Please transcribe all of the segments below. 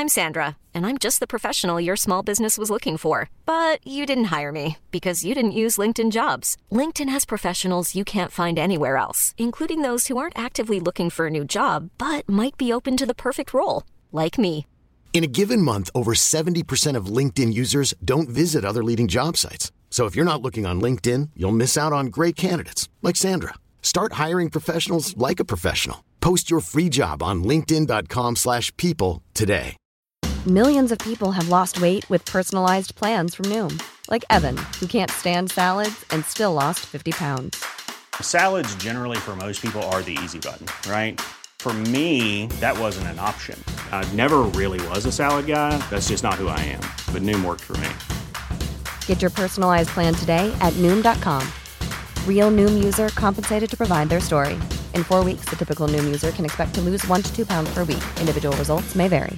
I'm Sandra, and I'm just the professional your small business was looking for. But you didn't hire me because you didn't use LinkedIn Jobs. LinkedIn has professionals you can't find anywhere else, including those who aren't actively looking for a new job, but might be open to the perfect role, like me. In a given month, over 70% of LinkedIn users don't visit other leading job sites. So if you're not looking on LinkedIn, you'll miss out on great candidates like Sandra. Start hiring professionals like a professional. Post your free job on linkedin.com/people today. Millions of people have lost weight with personalized plans from Noom. Like Evan, who can't stand salads and still lost 50 pounds. Salads generally for most people are the easy button, right? For me, that wasn't an option. I never really was a salad guy. That's just not who I am. But Noom worked for me. Get your personalized plan today at Noom.com. Real Noom user compensated to provide their story. In 4 weeks, the typical Noom user can expect to lose 1 to 2 pounds per week. Individual results may vary.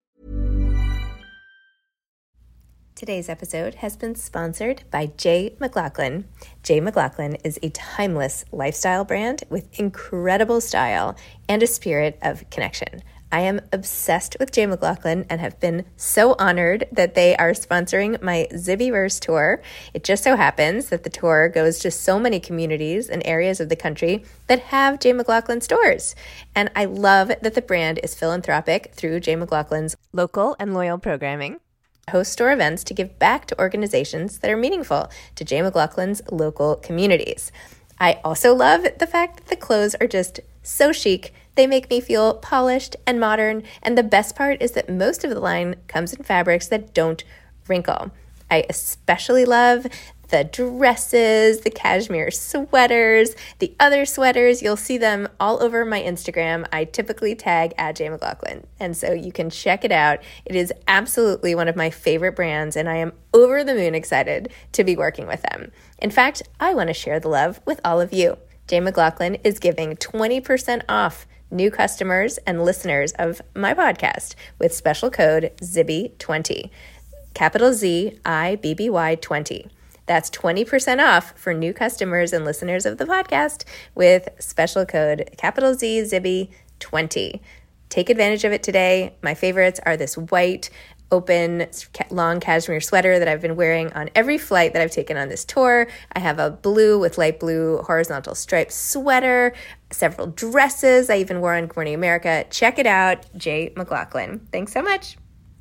Today's episode has been sponsored by J. McLaughlin. J. McLaughlin is a timeless lifestyle brand with incredible style and a spirit of connection. I am obsessed with J. McLaughlin and have been so honored that they are sponsoring my Zibbyverse tour. It just so happens that the tour goes to so many communities and areas of the country that have J. McLaughlin stores. And I love that the brand is philanthropic through J. McLaughlin's local and loyal programming. Host store events to give back to organizations that are meaningful to J. McLaughlin's local communities. I also love the fact that the clothes are just so chic. They make me feel polished and modern, and the best part is that most of the line comes in fabrics that don't wrinkle. I especially love the dresses, the cashmere sweaters, the other sweaters. You'll see them all over my Instagram. I typically tag at J. McLaughlin, and so you can check it out. It is absolutely one of my favorite brands, and I am over the moon excited to be working with them. In fact, I want to share the love with all of you. J. McLaughlin is giving 20% off new customers and listeners of my podcast with special code ZIBBY20, capital ZIBBY 20. That's 20% off for new customers and listeners of the podcast with special code capital ZIBBY20. Take advantage of it today. My favorites are this white, open, long cashmere sweater that I've been wearing on every flight that I've taken on this tour. I have a blue with light blue horizontal striped sweater, several dresses I even wore on Good Morning America. Check it out, J. McLaughlin. Thanks so much.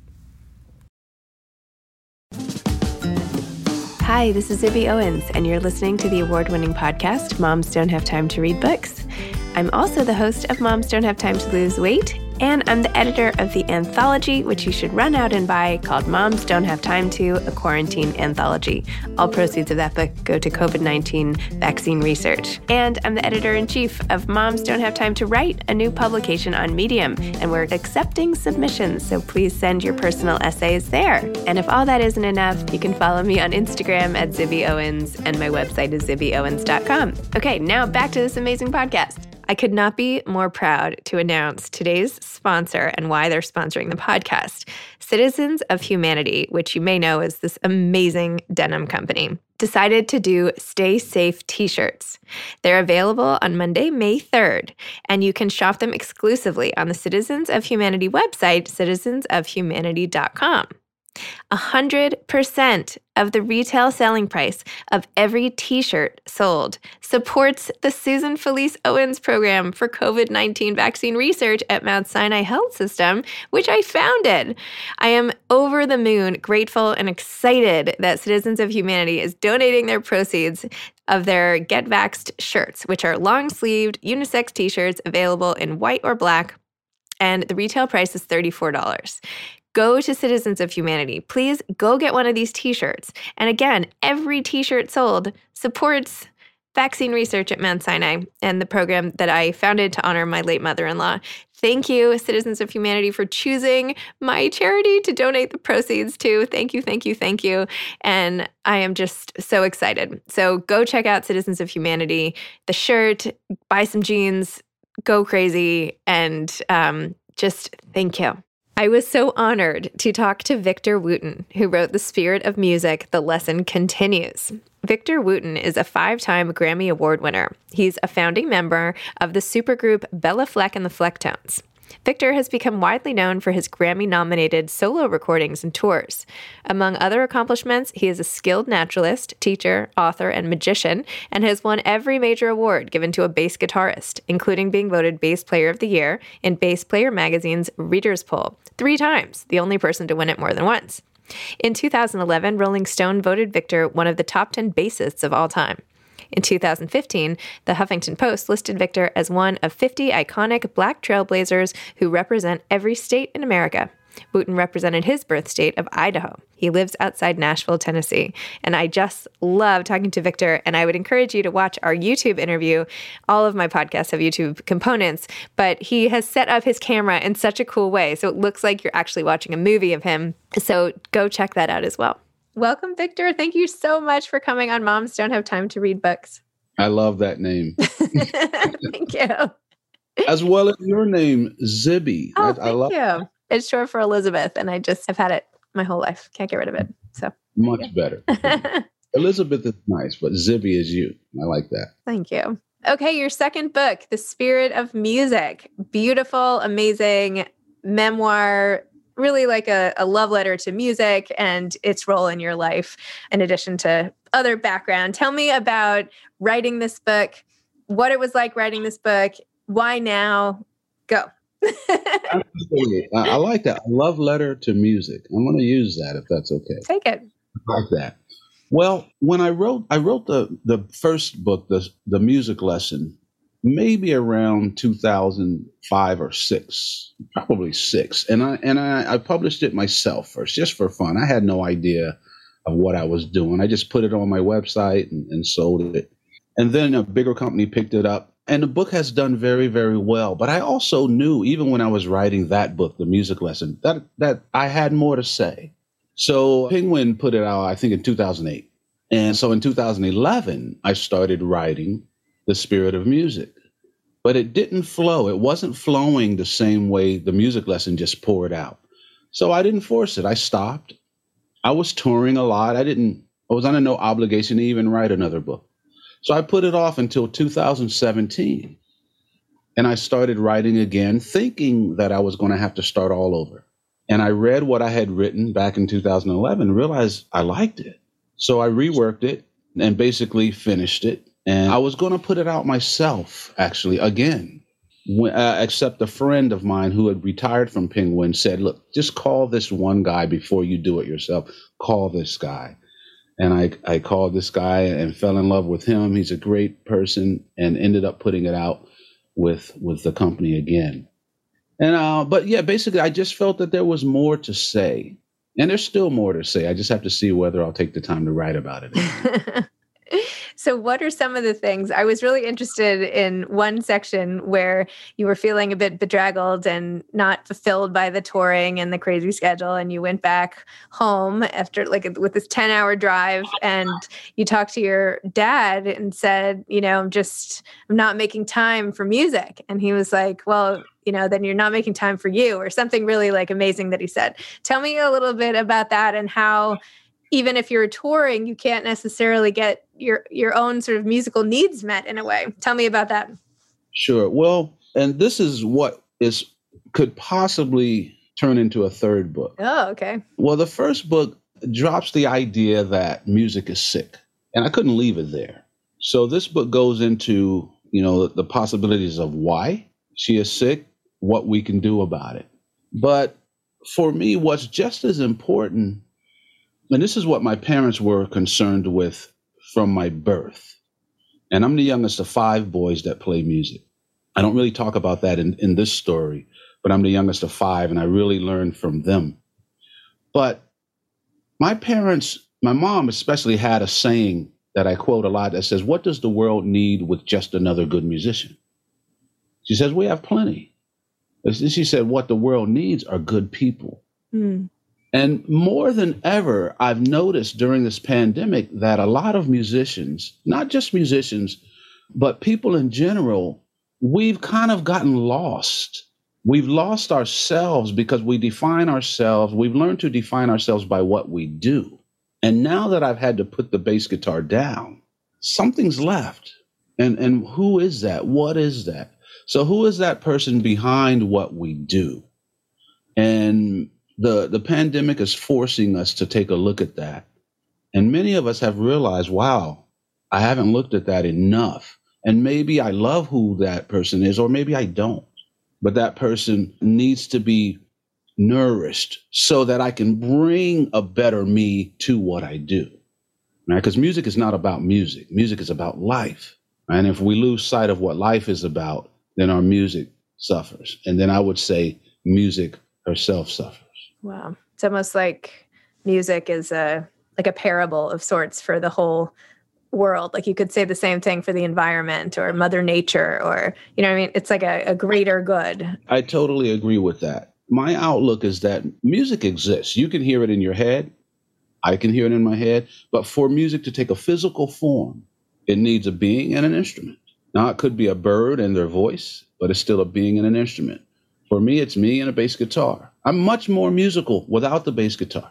Hi, this is Zibby Owens, and you're listening to the award-winning podcast, Moms Don't Have Time to Read Books. I'm also the host of Moms Don't Have Time to Lose Weight, and I'm the editor of the anthology, which you should run out and buy, called Moms Don't Have Time to, a Quarantine Anthology. All proceeds of that book go to COVID-19 vaccine research. And I'm the editor-in-chief of Moms Don't Have Time to Write, a new publication on Medium, and we're accepting submissions, so please send your personal essays there. And if all that isn't enough, you can follow me on Instagram at Zibby Owens, and my website is zibbyowens.com. Okay, now back to this amazing podcast. I could not be more proud to announce today's sponsor and why they're sponsoring the podcast. Citizens of Humanity, which you may know is this amazing denim company, decided to do Stay Safe t-shirts. They're available on Monday, May 3rd, and you can shop them exclusively on the Citizens of Humanity website, citizensofhumanity.com. 100% of the retail selling price of every t-shirt sold supports the Susan Felice Owens program for COVID-19 vaccine research at Mount Sinai Health System, which I founded. I am over the moon grateful and excited that Citizens of Humanity is donating their proceeds of their Get Vaxxed shirts, which are long-sleeved unisex t-shirts available in white or black, and the retail price is $34. Go to Citizens of Humanity. Please go get one of these t-shirts. And again, every t-shirt sold supports vaccine research at Mount Sinai and the program that I founded to honor my late mother-in-law. Thank you, Citizens of Humanity, for choosing my charity to donate the proceeds to. Thank you, thank you, thank you. And I am just so excited. So go check out Citizens of Humanity, the shirt, buy some jeans, go crazy, and just thank you. I was so honored to talk to Victor Wooten, who wrote The Spirit of Music, The Lesson Continues. Victor Wooten is a 5-time Grammy Award winner. He's a founding member of the supergroup Bella Fleck and the Flecktones. Victor has become widely known for his Grammy-nominated solo recordings and tours. Among other accomplishments, he is a skilled naturalist, teacher, author, and magician, and has won every major award given to a bass guitarist, including being voted Bass Player of the Year in Bass Player Magazine's Readers' Poll 3 times, the only person to win it more than once. In 2011, Rolling Stone voted Victor one of the top 10 bassists of all time. In 2015, the Huffington Post listed Victor as one of 50 iconic Black trailblazers who represent every state in America. Wooten represented his birth state of Idaho. He lives outside Nashville, Tennessee. And I just love talking to Victor, and I would encourage you to watch our YouTube interview. All of my podcasts have YouTube components, but he has set up his camera in such a cool way, so it looks like you're actually watching a movie of him. So go check that out as well. Welcome, Victor. Thank you so much for coming on Moms Don't Have Time to Read Books. I love that name. Thank you. As well as your name, Zibby. Oh, I love you. It's short for Elizabeth, and I just have had it my whole life. Can't get rid of it. So much better. Elizabeth is nice, but Zibby is you. I like that. Thank you. Okay, your second book, The Spirit of Music. Beautiful, amazing memoir, really like a love letter to music and its role in your life, in addition to other background. Tell me about writing this book, what it was like writing this book, why now? Go. I like that. A love letter to music. I'm going to use that if that's okay. Take it. I like that. Well, when I wrote the first book, the music lesson, maybe around 2005 or 6, probably 6. And I published it myself first, just for fun. I had no idea of what I was doing. I just put it on my website and sold it. And then a bigger company picked it up. And the book has done very, very well. But I also knew, even when I was writing that book, The Music Lesson, that I had more to say. So Penguin put it out, I think, in 2008. And so in 2011, I started writing The Spirit of Music. But it didn't flow. It wasn't flowing the same way The Music Lesson just poured out. So I didn't force it. I stopped. I was touring a lot. I was under no obligation to even write another book. So I put it off until 2017. And I started writing again, thinking that I was going to have to start all over. And I read what I had written back in 2011, realized I liked it. So I reworked it and basically finished it. And I was going to put it out myself, actually, again, except a friend of mine who had retired from Penguin said, look, just call this one guy before you do it yourself. Call this guy. And I called this guy and fell in love with him. He's a great person, and ended up putting it out with the company again. And but yeah, basically, I just felt that there was more to say. And there's still more to say. I just have to see whether I'll take the time to write about it. So what are some of the things? I was really interested in one section where you were feeling a bit bedraggled and not fulfilled by the touring and the crazy schedule. And you went back home after with this 10-hour drive, and you talked to your dad and said, I'm not making time for music. And he was like, well, then you're not making time for you, or something really amazing that he said. Tell me a little bit about that, and how even if you're touring, you can't necessarily get your own sort of musical needs met in a way. Tell me about that. Sure. Well, and this is what could possibly turn into a third book. Oh, okay. Well, the first book drops the idea that music is sick, and I couldn't leave it there. So this book goes into, the possibilities of why she is sick, what we can do about it. But for me, what's just as important, and this is what my parents were concerned with from my birth. And I'm the youngest of 5 boys that play music. I don't really talk about that in this story, but I'm the youngest of 5, and I really learned from them. But my parents, my mom especially, had a saying that I quote a lot that says, what does the world need with just another good musician? She says, we have plenty. She said, what the world needs are good people. Mm. And more than ever, I've noticed during this pandemic that a lot of musicians, not just musicians, but people in general, we've kind of gotten lost. We've lost ourselves because we define ourselves. We've learned to define ourselves by what we do. And now that I've had to put the bass guitar down, something's left. And who is that? What is that? So who is that person behind what we do? And the pandemic is forcing us to take a look at that. And many of us have realized, wow, I haven't looked at that enough. And maybe I love who that person is, or maybe I don't. But that person needs to be nourished so that I can bring a better me to what I do. Right? Because music is not about music. Music is about life. And if we lose sight of what life is about, then our music suffers. And then I would say music herself suffers. Wow. It's almost like music is a parable of sorts for the whole world. Like you could say the same thing for the environment or Mother Nature, or, you know what I mean? It's like a greater good. I totally agree with that. My outlook is that music exists. You can hear it in your head. I can hear it in my head. But for music to take a physical form, it needs a being and an instrument. Now, it could be a bird and their voice, but it's still a being and an instrument. For me, it's me and a bass guitar. I'm much more musical without the bass guitar,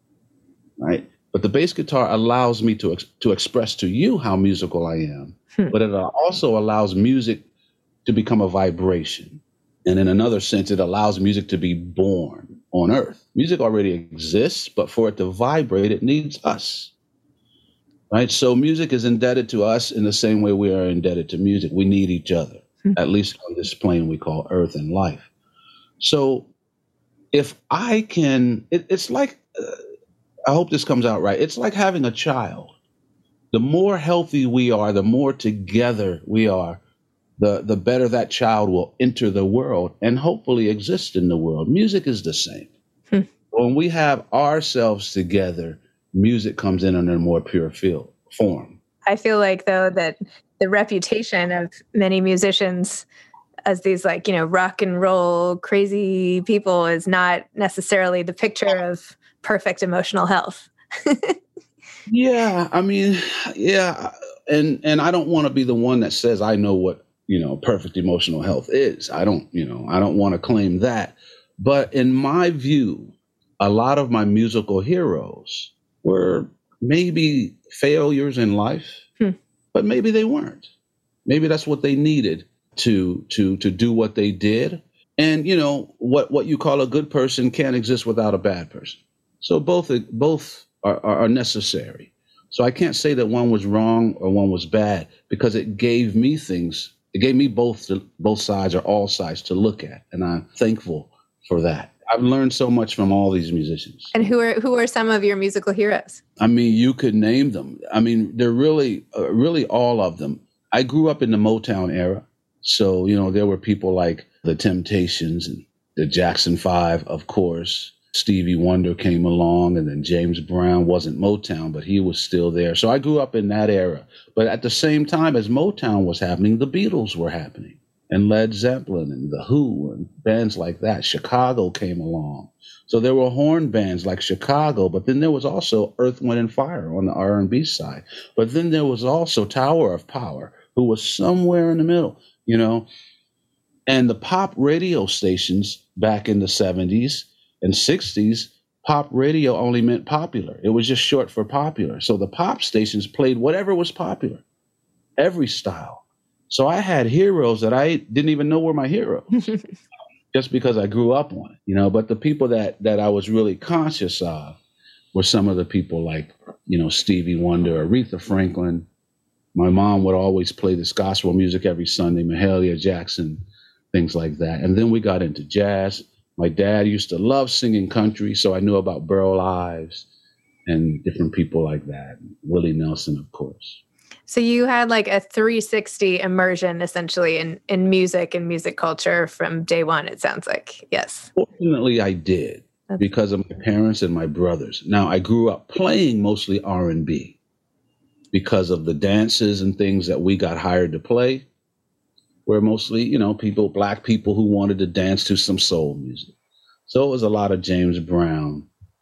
right? But the bass guitar allows me to express to you how musical I am, but it also allows music to become a vibration. And in another sense, it allows music to be born on earth. Music already exists, but for it to vibrate, it needs us, right? So music is indebted to us in the same way we are indebted to music. We need each other, at least on this plane we call earth and life. So if I can, it's like, I hope this comes out right. It's like having a child. The more healthy we are, the more together we are, the better that child will enter the world and hopefully exist in the world. Music is the same. When we have ourselves together, music comes in a more pure form. I feel like, though, that the reputation of many musicians as these, like, you know, rock and roll crazy people is not necessarily the picture of perfect emotional health. Yeah, I mean, yeah. And I don't want to be the one that says I know what, you know, perfect emotional health is. I don't want to claim that. But in my view, a lot of my musical heroes were maybe failures in life, but maybe they weren't. Maybe that's what they needed to do what they did. And, you know, what you call a good person can't exist without a bad person. So both are necessary. So I can't say that one was wrong or one was bad, because it gave me things. It gave me both sides or all sides to look at. And I'm thankful for that. I've learned so much from all these musicians. And who are some of your musical heroes? I mean, you could name them. I mean, they're really all of them. I grew up in the Motown era. So, you know, there were people like the Temptations and the Jackson 5, of course. Stevie Wonder came along, and then James Brown wasn't Motown, but he was still there. So I grew up in that era. But at the same time as Motown was happening, the Beatles were happening, and Led Zeppelin and The Who and bands like that. Chicago came along. So there were horn bands like Chicago, but then there was also Earth, Wind and Fire on the R&B side. But then there was also Tower of Power, who was somewhere in the middle, you know. And the pop radio stations back in the 70s and 60s, pop radio only meant popular. It was just short for popular. So the pop stations played whatever was popular, every style. So I had heroes that I didn't even know were my heroes just because I grew up on it, you know. But the people that I was really conscious of were some of the people like, you know, Stevie Wonder, Aretha Franklin. My mom would always play this gospel music every Sunday, Mahalia Jackson, things like that. And then we got into jazz. My dad used to love singing country, so I knew about Burl Ives and different people like that. Willie Nelson, of course. So you had like a 360 immersion essentially in music and music culture from day one, it sounds like. Yes. Fortunately, I did because of my parents and my brothers. Now, I grew up playing mostly R&B because of the dances and things that we got hired to play. Were mostly, you know, Black people who wanted to dance to some soul music. So it was a lot of James Brown,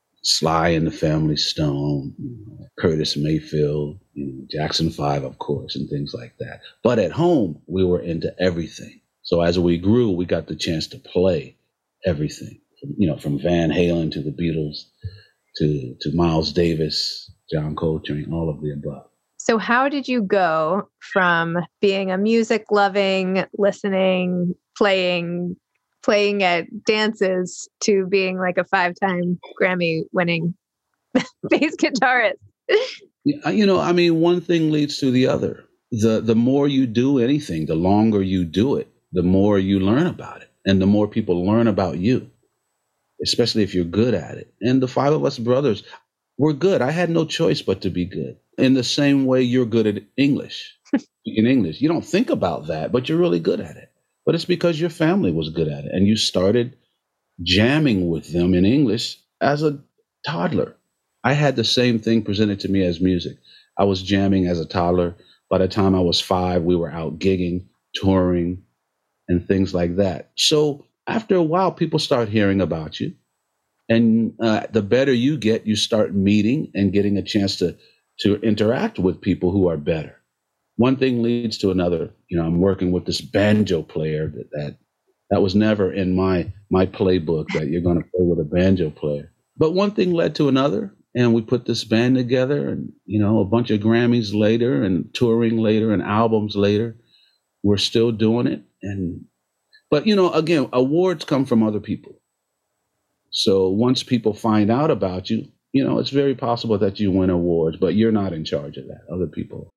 Sly and the Family Stone, you know, Curtis Mayfield, you know, Jackson 5, of course, and things like that. But at home, we were into everything. So as we grew, we got the chance to play everything, you know, from Van Halen to the Beatles to Miles Davis, John Coltrane, all of the above. So how did you go from being a music loving, listening, playing at dances to being like a 5-time Grammy winning bass guitarist? One thing leads to the other. The more you do anything, the longer you do it, the more you learn about it, and the more people learn about you, especially if you're good at it. And the five of us brothers were good. I had no choice but to be good. In the same way you're good at English. In English, you don't think about that, but you're really good at it. But it's because your family was good at it, and you started jamming with them in English as a toddler. I had the same thing presented to me as music. I was jamming as a toddler. By the time I was 5, we were out gigging, touring, and things like that. So after a while, people start hearing about you. And the better you get, you start meeting and getting a chance to interact with people who are better. One thing leads to another. I'm working with this banjo player that was never in my playbook, that you're going to play with a banjo player. But one thing led to another. And we put this band together, and, a bunch of Grammys later and touring later and albums later, we're still doing it. But again, awards come from other people. So once people find out about you, it's very possible that you win awards, but you're not in charge of that. Other people.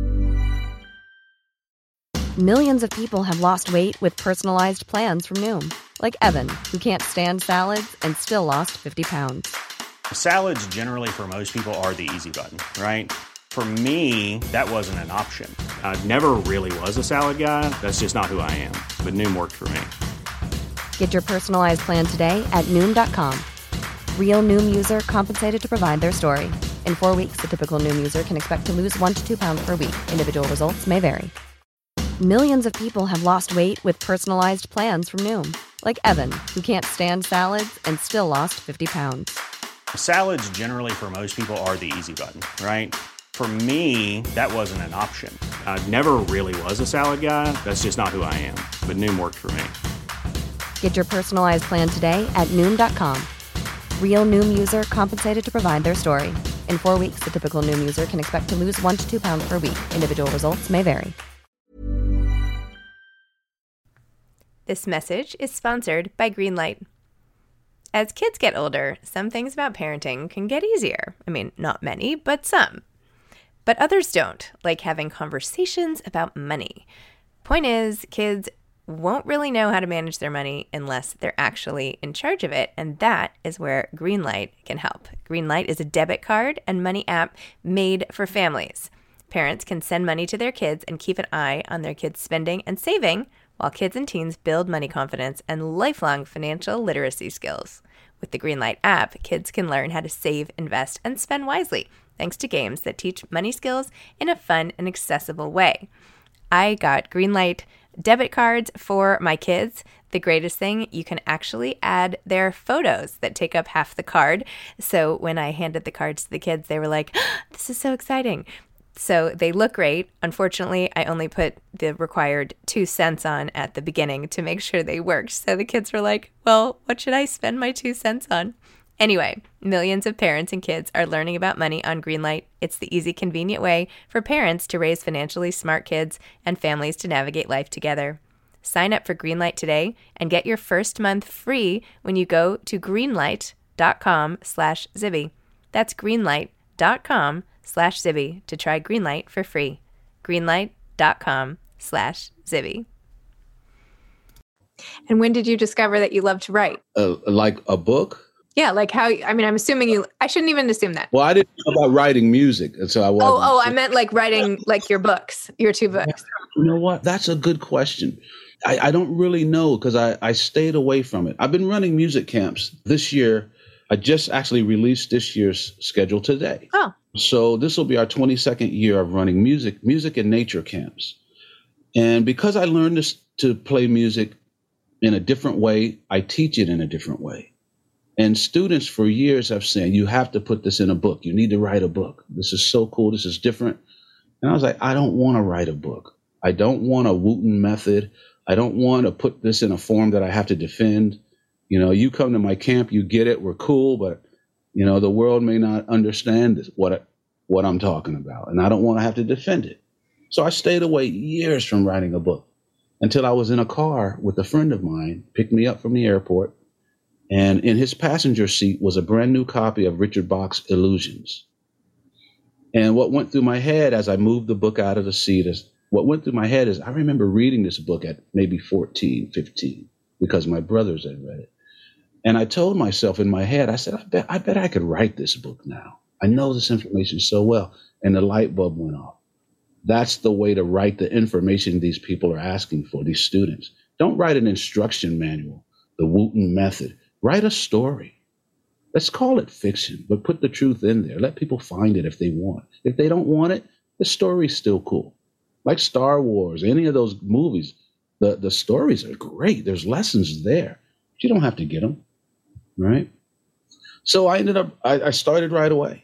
Millions of people have lost weight with personalized plans from Noom, like Evan, who can't stand salads and still lost 50 pounds. Salads generally for most people are the easy button, right? For me, that wasn't an option. I never really was a salad guy. That's just not who I am. But Noom worked for me. Get your personalized plan today at Noom.com. Real Noom user compensated to provide their story. In 4 weeks, the typical Noom user can expect to lose 1 to 2 pounds per week. Individual results may vary. Millions of people have lost weight with personalized plans from Noom, like Evan, who can't stand salads and still lost 50 pounds. Salads generally for most people are the easy button, right? For me, that wasn't an option. I never really was a salad guy. That's just not who I am. But Noom worked for me. Get your personalized plan today at Noom.com. Real Noom user compensated to provide their story. In 4 weeks, the typical Noom user can expect to lose 1 to 2 pounds per week. Individual results may vary. This message is sponsored by Greenlight. As kids get older, some things about parenting can get easier. I mean, not many, but some. But others don't, like having conversations about money. Point is, kids won't really know how to manage their money unless they're actually in charge of it, and that is where Greenlight can help. Greenlight is a debit card and money app made for families. Parents can send money to their kids and keep an eye on their kids' spending and saving, while kids and teens build money confidence and lifelong financial literacy skills. With the Greenlight app, kids can learn how to save, invest, and spend wisely, thanks to games that teach money skills in a fun and accessible way. I got Greenlight debit cards for my kids. The greatest thing, you can actually add their photos that take up half the card. So when I handed the cards to the kids, they were like, oh, this is so exciting. So they look great. Unfortunately, I only put the required 2 cents on at the beginning to make sure they worked. So the kids were like, well, what should I spend my 2 cents on? Anyway, millions of parents and kids are learning about money on Greenlight. It's the easy, convenient way for parents to raise financially smart kids and families to navigate life together. Sign up for Greenlight today and get your first month free when you go to greenlight.com/Zibby. That's greenlight.com/Zibby to try Greenlight for free. Greenlight.com/Zibby. And when did you discover that you love to write? Like a book? Yeah, like how, I mean, I'm assuming I shouldn't even assume that. Well, I didn't know about writing music. And so I wasn't. I meant like writing like your books, your 2 books. You know what? That's a good question. I don't really know because I stayed away from it. I've been running music camps this year. I just actually released this year's schedule today. Oh. So this will be our 22nd year of running music and nature camps. And because I learned to play music in a different way, I teach it in a different way. And students for years have said, you have to put this in a book. You need to write a book. This is so cool. This is different. And I was like, I don't want to write a book. I don't want a Wooten method. I don't want to put this in a form that I have to defend. You know, you come to my camp, you get it, we're cool, but, you know, the world may not understand this, what what I'm talking about, and I don't want to have to defend it. So I stayed away years from writing a book until I was in a car with a friend of mine, picked me up from the airport, and in his passenger seat was a brand new copy of Richard Bach's Illusions. And what went through my head as I moved the book out of the seat is, I remember reading this book at maybe 14, 15, because my brothers had read it. And I told myself in my head, I said, I bet I could write this book now. I know this information so well. And the light bulb went off. That's the way to write the information these people are asking for, these students. Don't write an instruction manual, the Wooten method. Write a story. Let's call it fiction, but put the truth in there. Let people find it if they want. If they don't want it, the story's still cool. Like Star Wars, any of those movies, the stories are great. There's lessons there. But you don't have to get them, right? So I started right away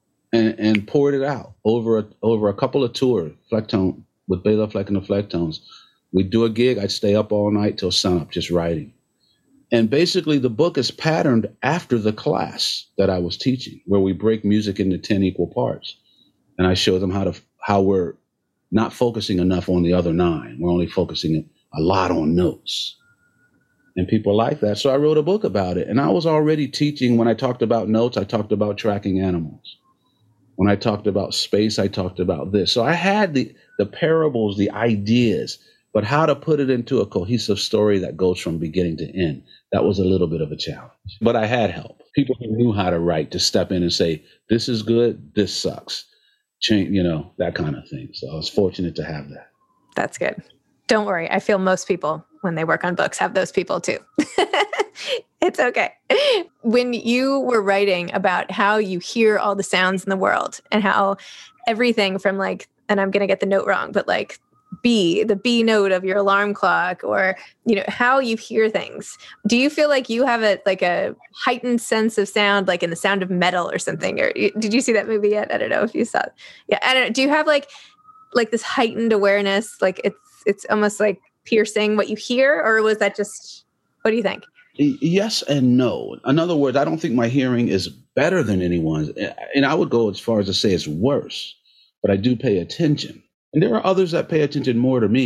and poured it out over a couple of tours, Flecktone, with Bela Fleck and the Flecktones. We'd do a gig. I'd stay up all night till sunup just writing. And basically, the book is patterned after the class that I was teaching, where we break music into 10 equal parts. And I show them how we're not focusing enough on the other 9. We're only focusing a lot on notes. And people like that. So I wrote a book about it. And I was already teaching. When I talked about notes, I talked about tracking animals. When I talked about space, I talked about this. So I had the parables, the ideas, but how to put it into a cohesive story that goes from beginning to end. That was a little bit of a challenge. But I had help. People who knew how to write to step in and say, this is good, this sucks. Change, that kind of thing. So I was fortunate to have that. That's good. Don't worry. I feel most people, when they work on books, have those people too. It's okay. When you were writing about how you hear all the sounds in the world and how everything from and I'm going to get the note wrong, but the B note of your alarm clock, or, how you hear things. Do you feel like you have a heightened sense of sound, like in The Sound of Metal or something? Or did you see that movie yet? I don't know if you saw it. Yeah. I don't know. Do you have like this heightened awareness? Like it's almost like piercing what you hear, or was that just, what do you think? Yes and no. In other words, I don't think my hearing is better than anyone's. And I would go as far as to say it's worse, but I do pay attention. And there are others that pay attention more than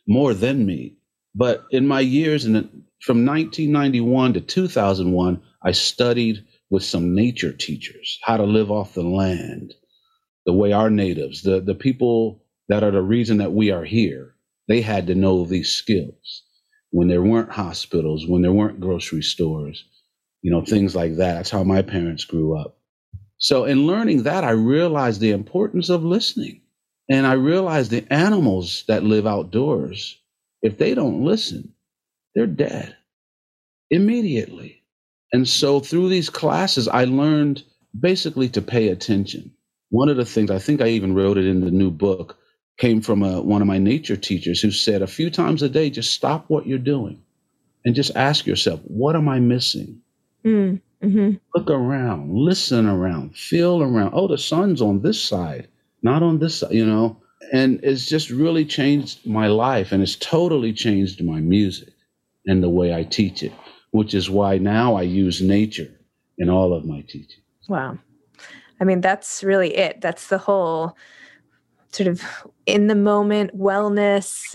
me. But in my years, from 1991 to 2001, I studied with some nature teachers how to live off the land, the way our natives, the people that are the reason that we are here, they had to know these skills when there weren't hospitals, when there weren't grocery stores, things like that. That's how my parents grew up. So in learning that, I realized the importance of listening. And I realized the animals that live outdoors, if they don't listen, they're dead immediately. And so through these classes, I learned basically to pay attention. One of the things, I think I even wrote it in the new book, came from one of my nature teachers who said a few times a day, just stop what you're doing and just ask yourself, what am I missing? Mm-hmm. Look around, listen around, feel around. Oh, the sun's on this side, not on this side, and it's just really changed my life, and it's totally changed my music and the way I teach it, which is why now I use nature in all of my teaching. Wow. I mean, that's really it. That's the whole sort of in the moment wellness,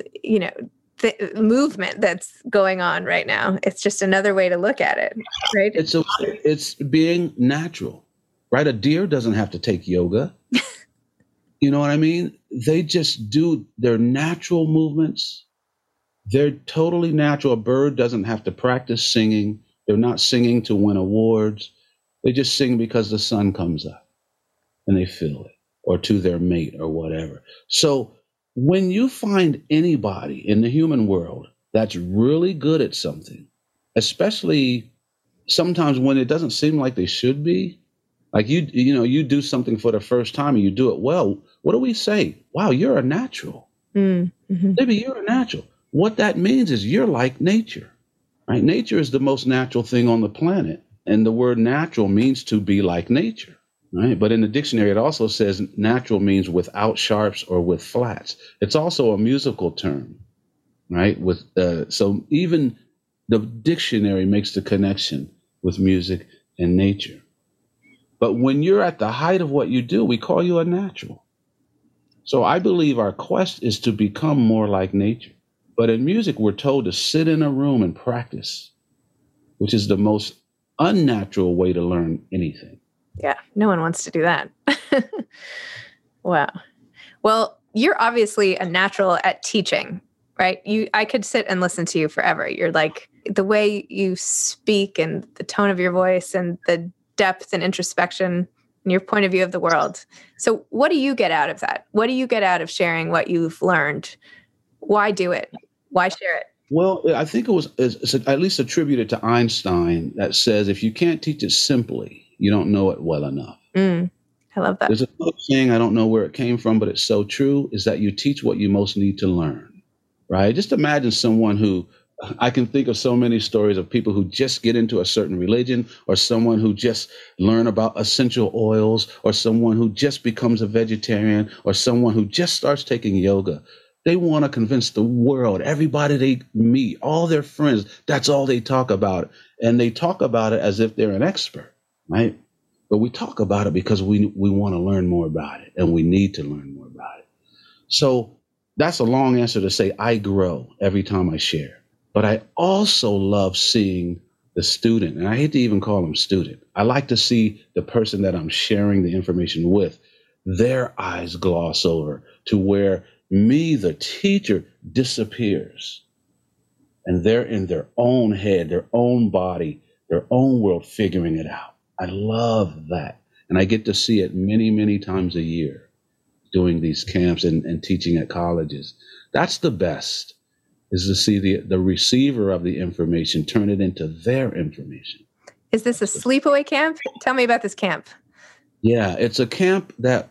the movement that's going on right now. It's just another way to look at it, right? It's being natural, right? A deer doesn't have to take yoga. You know what I mean? They just do their natural movements. They're totally natural. A bird doesn't have to practice singing. They're not singing to win awards. They just sing because the sun comes up and they feel it, or to their mate or whatever. So when you find anybody in the human world that's really good at something, especially sometimes when it doesn't seem like they should be, like you do something for the first time and you do it well, what do we say? Wow, you're a natural. Mm-hmm. Maybe you're a natural. What that means is you're like nature, right? Nature is the most natural thing on the planet. And the word natural means to be like nature, right? But in the dictionary, it also says natural means without sharps or with flats. It's also a musical term, right? So even the dictionary makes the connection with music and nature. But when you're at the height of what you do, we call you a natural. So I believe our quest is to become more like nature. But in music, we're told to sit in a room and practice, which is the most unnatural way to learn anything. Yeah, no one wants to do that. Wow. Well, you're obviously a natural at teaching, right? I could sit and listen to you forever. You're like, the way you speak and the tone of your voice and the depth and introspection and your point of view of the world. So what do you get out of that? What do you get out of sharing what you've learned? Why do it? Why share it? Well, I think it's at least attributed to Einstein that says, if you can't teach it simply, you don't know it well enough. I love that. There's another saying, I don't know where it came from, but it's so true, is that you teach what you most need to learn, right? Just imagine someone who, I can think of so many stories of people who just get into a certain religion, or someone who just learn about essential oils, or someone who just becomes a vegetarian, or someone who just starts taking yoga. They want to convince the world, everybody they meet, all their friends, that's all they talk about. And they talk about it as if they're an expert, right? But we talk about it because we want to learn more about it, and we need to learn more about it. So that's a long answer to say I grow every time I share. But I also love seeing the student, and I hate to even call them student. I like to see the person that I'm sharing the information with, their eyes gloss over to where me, the teacher, disappears. And they're in their own head, their own body, their own world, figuring it out. I love that. And I get to see it many, many times a year doing these camps and teaching at colleges. That's the best, is to see the receiver of the information turn it into their information. Is this a sleepaway camp? Tell me about this camp. Yeah, it's a camp that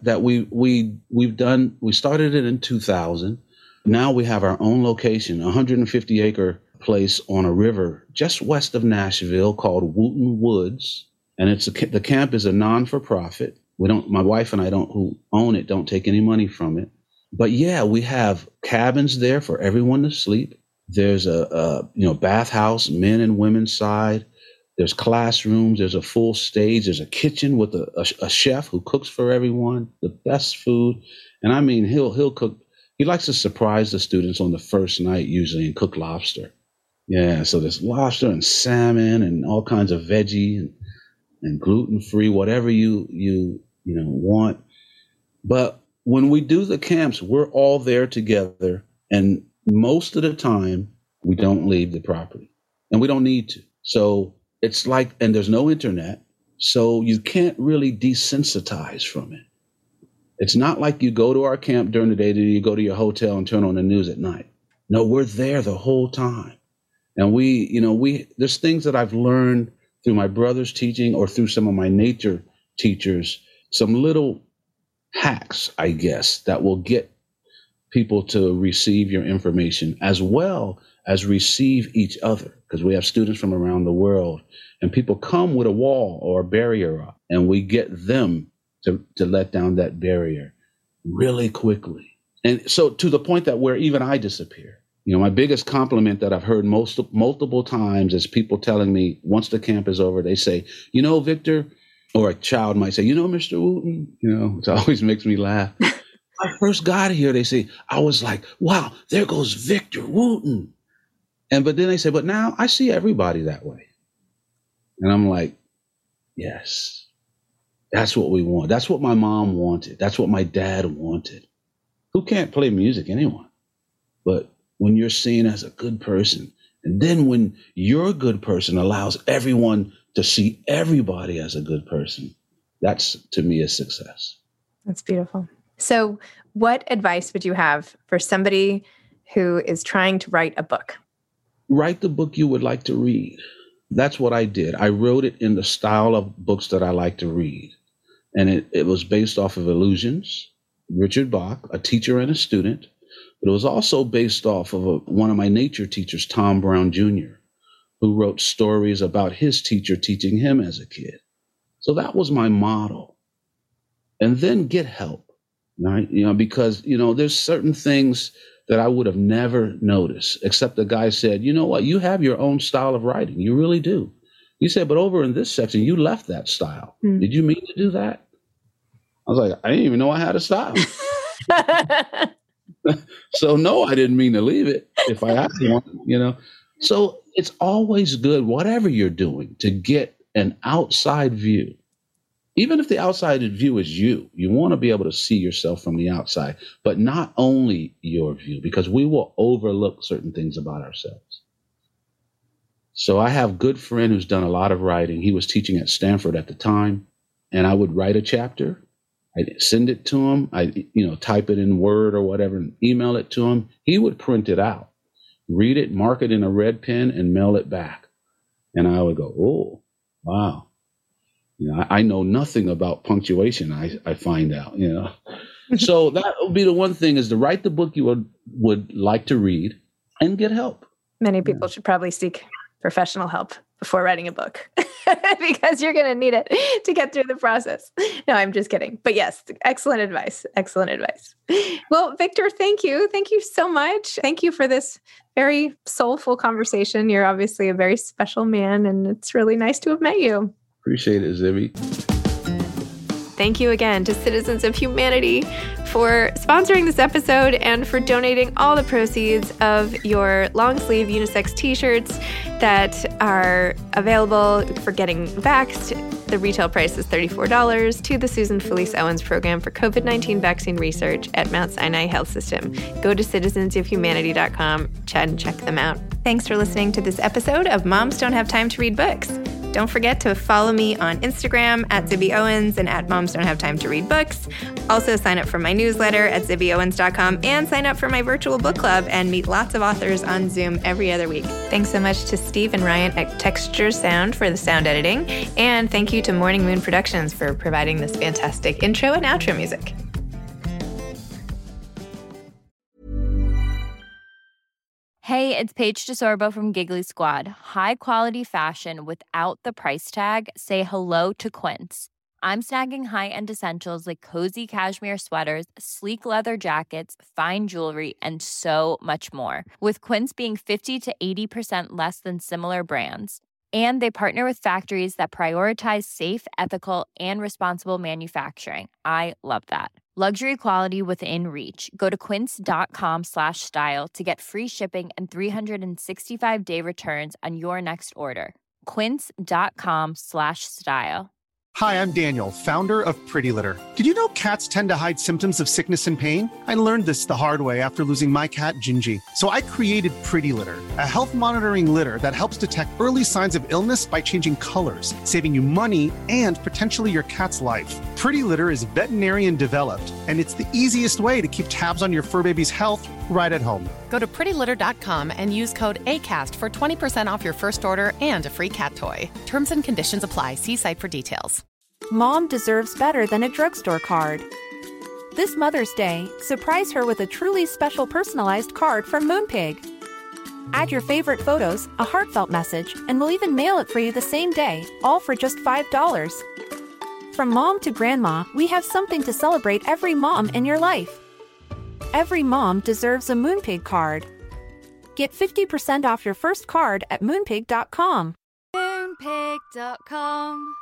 we've done. We started it in 2000. Now we have our own location, a 150-acre place on a river just west of Nashville called Wootton Woods. And the camp is a non-for-profit. My wife and I who own it, don't take any money from it. But yeah, we have cabins there for everyone to sleep. There's a bathhouse, men and women's side. There's classrooms. There's a full stage. There's a kitchen with a chef who cooks for everyone, the best food. And I mean, he'll cook. He likes to surprise the students on the first night usually and cook lobster. Yeah, so there's lobster and salmon and all kinds of veggie and gluten-free, whatever you want. But when we do the camps, we're all there together, and most of the time we don't leave the property, and we don't need to. So it's like, and there's no internet, so you can't really desensitize from it. It's not like you go to our camp during the day, then you go to your hotel and turn on the news at night. No, we're there the whole time. And there's things that I've learned through my brother's teaching or through some of my nature teachers, some little hacks, I guess, that will get people to receive your information as well as receive each other, because we have students from around the world, and people come with a wall or a barrier up, and we get them to let down that barrier really quickly. And so to the point that where even I disappear. My biggest compliment that I've heard multiple times is people telling me once the camp is over, they say, Victor, or a child might say, Mr. Wooten, which always makes me laugh. When I first got here, they say, I was like, wow, there goes Victor Wooten. But then they say, but now I see everybody that way. And I'm like, yes, that's what we want. That's what my mom wanted. That's what my dad wanted. Who can't play music? Anyone. But when you're seen as a good person, and then when your good person allows everyone to see everybody as a good person, that's, to me, a success. That's beautiful. So what advice would you have for somebody who is trying to write a book? Write the book you would like to read. That's what I did. I wrote it in the style of books that I like to read. And it was based off of Illusions, Richard Bach, a teacher and a student. But it was also based off of one of my nature teachers, Tom Brown Jr., who wrote stories about his teacher teaching him as a kid. So that was my model. And then get help, right? Because, there's certain things that I would have never noticed, except the guy said, you know what, you have your own style of writing. You really do. He said, but over in this section, you left that style. Did you mean to do that? I was like, I didn't even know I had a style. So no, I didn't mean to leave it if I had one, So it's always good, whatever you're doing, to get an outside view. Even if the outside view is you want to be able to see yourself from the outside, but not only your view, because we will overlook certain things about ourselves. So I have a good friend who's done a lot of writing. He was teaching at Stanford at the time, and I would write a chapter. I'd send it to him. I, type it in Word or whatever and email it to him. He would print it out, read it, mark it in a red pen, and mail it back. And I would go, oh, wow. I know nothing about punctuation, I find out, So that would be the one thing, is to write the book you would like to read and get help. Many people should probably seek professional help before writing a book because you're going to need it to get through the process. No, I'm just kidding. But yes, excellent advice. Excellent advice. Well, Victor, thank you. Thank you so much. Thank you for this very soulful conversation. You're obviously a very special man, and it's really nice to have met you. Appreciate it, Zibby. Thank you again to Citizens of Humanity for sponsoring this episode and for donating all the proceeds of your long sleeve unisex t-shirts that are available for getting vaxxed. The retail price is $34 to the Susan Felice Owens Program for COVID-19 Vaccine Research at Mount Sinai Health System. Go to citizensofhumanity.com and check them out. Thanks for listening to this episode of Moms Don't Have Time to Read Books. Don't forget to follow me on Instagram at Zibby Owens and at Moms Don't Have Time to Read Books. Also sign up for my newsletter at zibbyowens.com and sign up for my virtual book club and meet lots of authors on Zoom every other week. Thanks so much to Steve and Ryan at Texture Sound for the sound editing. And thank you to Morning Moon Productions for providing this fantastic intro and outro music. Hey, it's Paige DeSorbo from Giggly Squad. High quality fashion without the price tag. Say hello to Quince. I'm snagging high-end essentials like cozy cashmere sweaters, sleek leather jackets, fine jewelry, and so much more. With Quince being 50 to 80% less than similar brands. And they partner with factories that prioritize safe, ethical, and responsible manufacturing. I love that. Luxury quality within reach. Go to quince.com/style to get free shipping and 365-day returns on your next order. Quince.com/style. Hi, I'm Daniel, founder of Pretty Litter. Did you know cats tend to hide symptoms of sickness and pain? I learned this the hard way after losing my cat, Gingy. So I created Pretty Litter, a health monitoring litter that helps detect early signs of illness by changing colors, saving you money and potentially your cat's life. Pretty Litter is veterinarian developed, and it's the easiest way to keep tabs on your fur baby's health right at home. Go to prettylitter.com and use code ACAST for 20% off your first order and a free cat toy. Terms and conditions apply. See site for details. Mom deserves better than a drugstore card. This Mother's Day, surprise her with a truly special personalized card from Moonpig. Add your favorite photos, a heartfelt message, and we'll even mail it for you the same day, all for just $5. From mom to grandma, we have something to celebrate every mom in your life. Every mom deserves a Moonpig card. Get 50% off your first card at Moonpig.com. Moonpig.com